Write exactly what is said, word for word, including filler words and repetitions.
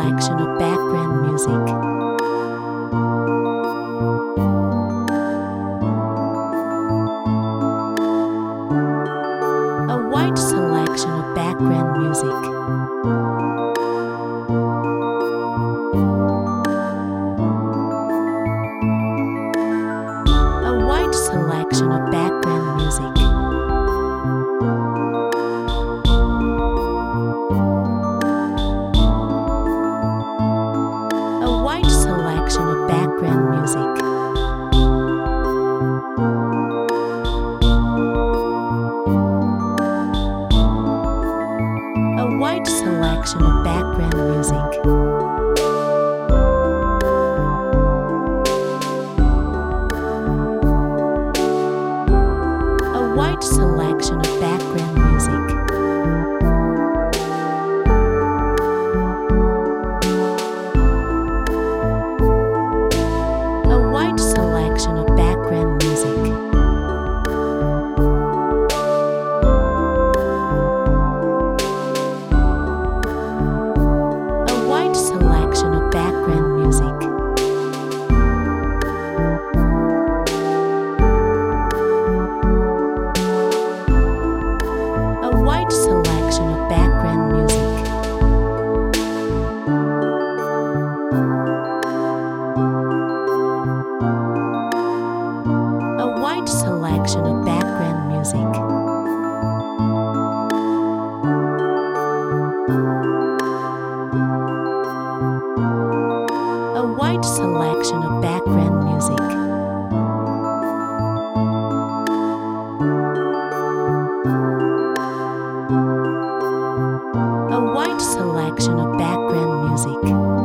selection of background music. A wide selection of background music. A wide selection of background music. A wide selection of background music. A wide selection of background music. A wide selection of background music. A wide selection of background music. A wide selection of background music. A wide selection of background music. A wide selection of background music. A wide selection of background music. A wide selection of background music.